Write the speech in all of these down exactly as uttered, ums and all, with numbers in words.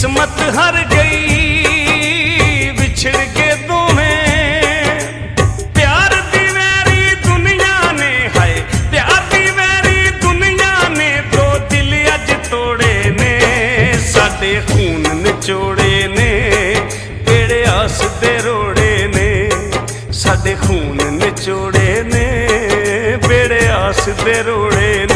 किस्मत हार गई बिछड़ के दोवें प्यार दी वैरी दुनिया ने हाय प्यार दी वैरी दुनिया ने दो दिल अज तोड़े ने साडे खून निचोड़े ने केड़े आस दे रोड़े ने साडे खून निचोड़े ने बेड़े आस दे रोड़े ने।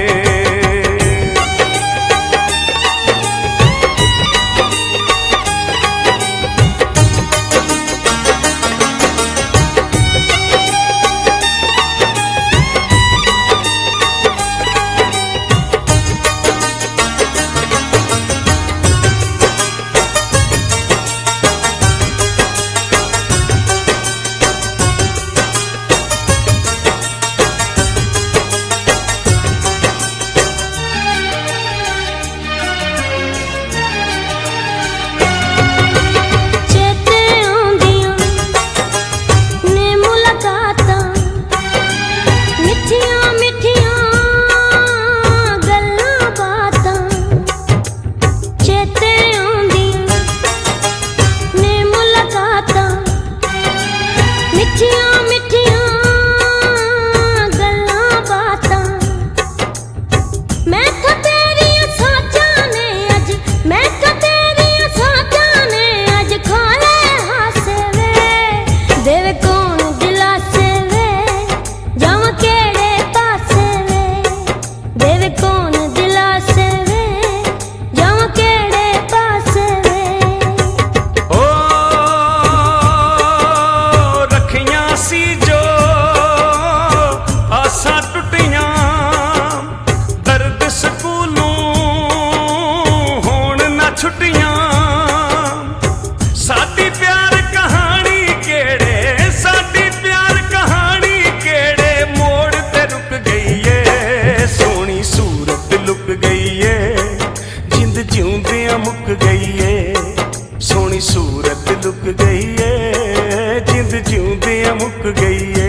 मुक गई है सोनी सूरत लुक गई है जिंद जिउंदियां मुक गई है।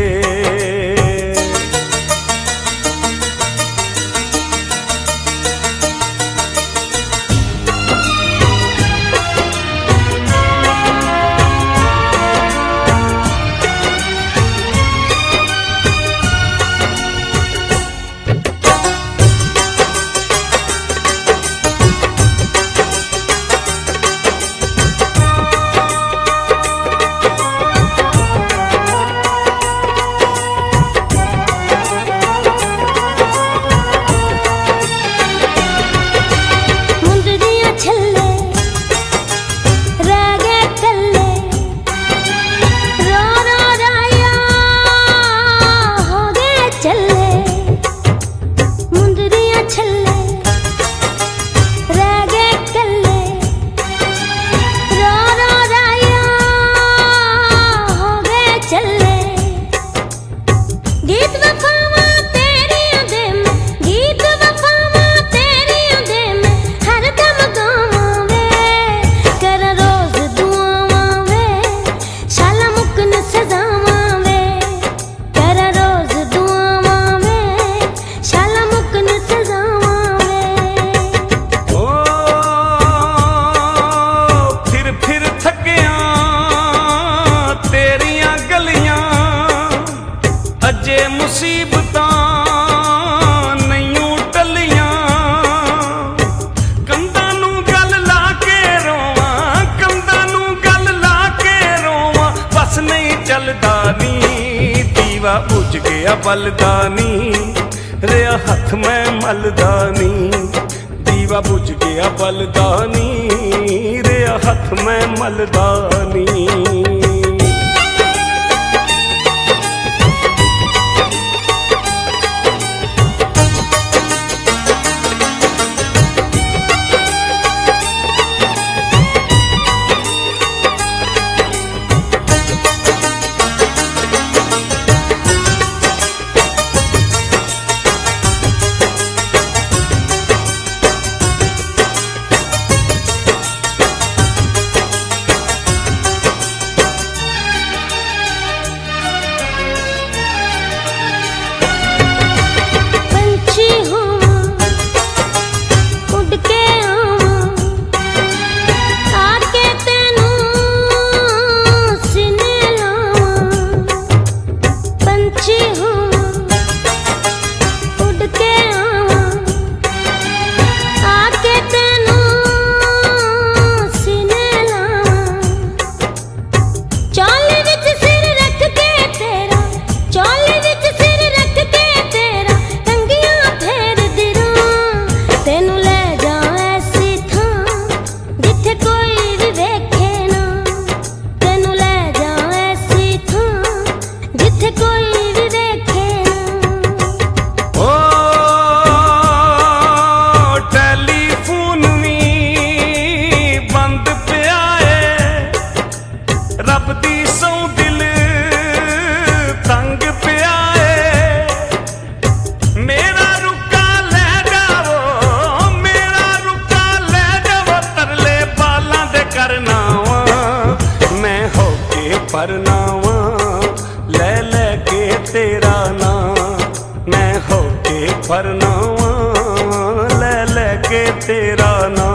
मुसीबतां नहीं टलियां कंधां नूं गल ला के रोवां कंधां नूं गल ला के रोवां बस नहीं चलदा नी दीवा बुझ गया बलदा नी रेहा हथ मैं मलदा नी दीवा बुझ गया बलदा नी रेहा हथ मैं मलदा नी। ਵੰਡ ਪਿਆ ਏ, ਰੱਬ ਦੀ ਸਹੁੰ ਦਿਲ ਤੰਗ ਪਿਆ ਏ। ਮੇਰਾ ਰੁੱਕਾ ਲੈ ਜਾਵੋ, ਮੇਰਾ ਰੁੱਕਾ ਲੈ ਜਾਵੋ, ਤਰਲੇ ਬਾਲਾਂ ਦੇ ਕਰਨਾ ਵਾਂ ਮੈਂ ਹੋ ਕੇ ਪਰਨਾਵਾਂ, ਲੈ ਲੈ ਕੇ ਤੇਰਾ ਨਾਂ ਮੈਂ ਹੋ ਕੇ ਪਰਨਾਵਾਂ, ਲੈ ਲੈ ਕੇ ਤੇਰਾ ਨਾਂ।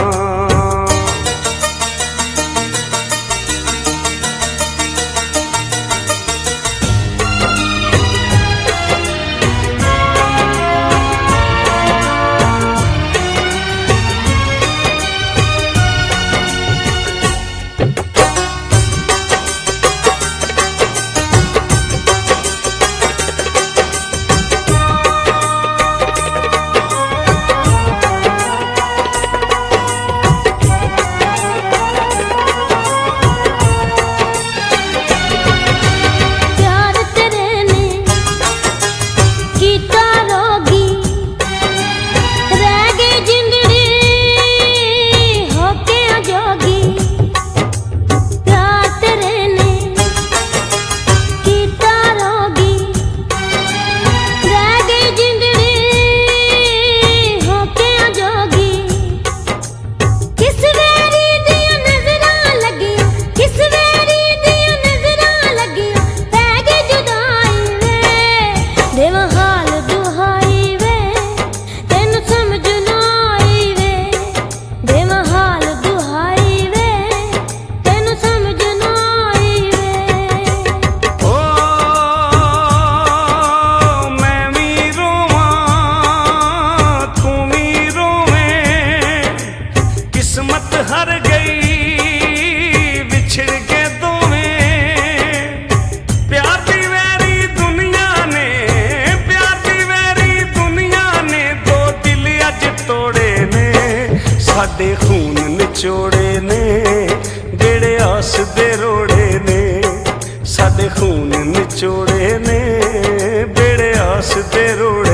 ਹਰ ਗਈ ਵਿਛੜ ਕੇ ਦੋਵੇਂ, ਪਿਆਰ ਦੀ ਵੈਰੀ ਦੁਨੀਆ ਨੇ, ਪਿਆਰ ਦੀ ਵੈਰੀ ਦੁਨੀਆ ਨੇ, ਦੋ ਦਿਲ ਅੱਜ ਤੋੜੇ ਨੇ, ਸਾਡੇ ਖੂਨ ਨਿਚੋੜੇ ਨੇ, ਜਿਹੜੇ ਆਸ ਦੇ ਰੋੜੇ ਨੇ, ਸਾਡੇ ਖੂਨ ਨਿਚੋੜੇ ਨੇ, ਜਿਹੜੇ ਆਸ ਦੇ ਰੋੜੇ।